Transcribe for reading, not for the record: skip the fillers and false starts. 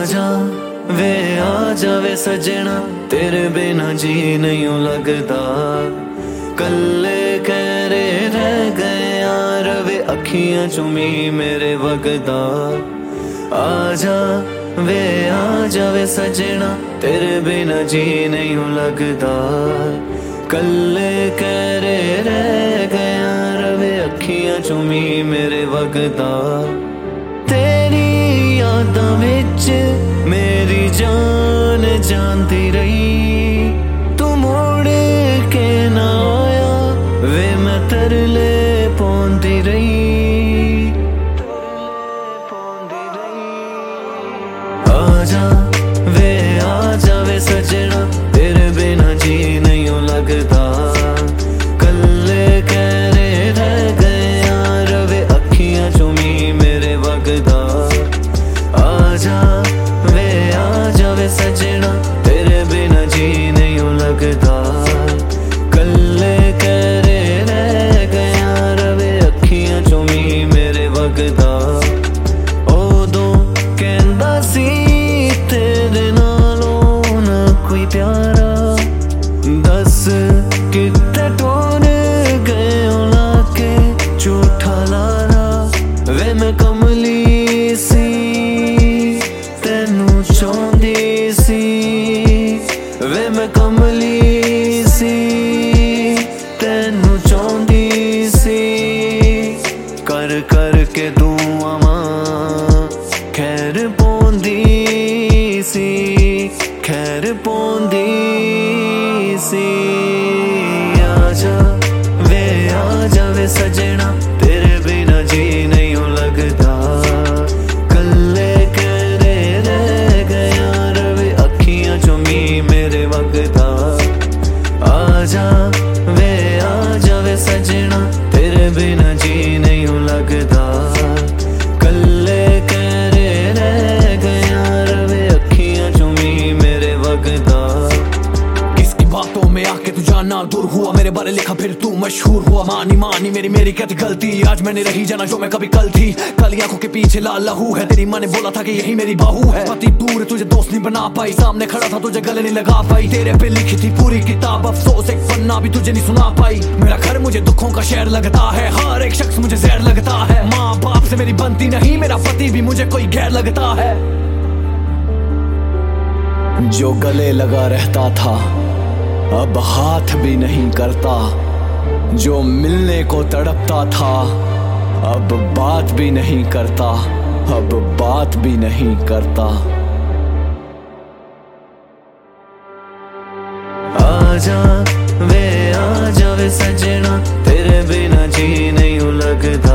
आजा वे आजा वे सजना, तेरे बिना जी नहीं लगता। कल्ले कहरे रह गए यार वे अखियां चुमी मेरे वगदा। आजा वे आजा वे सजना, तेरे बिना जी नहीं लगता। कल्ले कहरे रह गए यार वे अखियां चुमी मेरे वगदा। तेरी यादां विच मेरी जान जानती रही, तू मुड़ के ना आया वे मैं तरले पौंदी रही। आजा वे आजा वे सजना, तेरे बिना जी नहीं लगता। कल्ले कहरे रह गए यार वे अखियां चुमी मेरे वगदा। आजा वे आजा वे सजना, तेरे बिना जी नहीं लगता। कल्ले कहरे रह गए यार वे अखियां चुमी मेरे वगदा। ओदों कहंदा सी तेरे नालों ना कोई प्यारा, दस कित्ते टोर गए लाके झूठा लारा। वे मैं कमली सी तेनू चाहंदी सी, वे मैं कमली सी तेनू चाहंदी सी। कर कर के दुआवां खैर पौंदी सी, खैर पौंदी सी। आजा वे आजा वे सजना, तेरे बिना जी नहीं लगता। कल्ले कहरे रह गए यार वे अखियां चुमी मेरे वगदा। आजा वे आजा वे सजना, तेरे बिना जी नहीं लगता। कल्ले कहरे रह गए यार वे अखियां चुमी मेरे वगदा। किसकी बातों में आके तू जानना दूर हुआ, मेरे बारे लिखा फिर तू मशहूर हुआ। मानी मानी मेरी मेरी क्या थी गलती, आज मैंने रही जाना जो मैं कभी कल थी। काली आंखों के पीछे लाल लहू है, तेरी माँ ने बोला था कि यही मेरी बाहू है। पति दूर तुझे दोस्त नहीं बना पाई, सामने खड़ा था तुझे गले नहीं लगा पाई। तेरे पे लिखी थी पूरी किताब, अफसोस एक पन्ना भी तुझे नहीं सुना पाई। मेरा घर मुझे दुखों का शहर लगता है, हर एक शख्स मुझे जहर लगता है। माँ बाप से मेरी बनती नहीं, मेरा पति भी मुझे कोई गैर लगता है। जो गले लगा रहता था अब हाथ भी नहीं करता, जो मिलने को तड़पता था अब बात भी नहीं करता, अब बात भी नहीं करता। आजा वे आजा वे सजना, तेरे बिना जी नहीं लगता।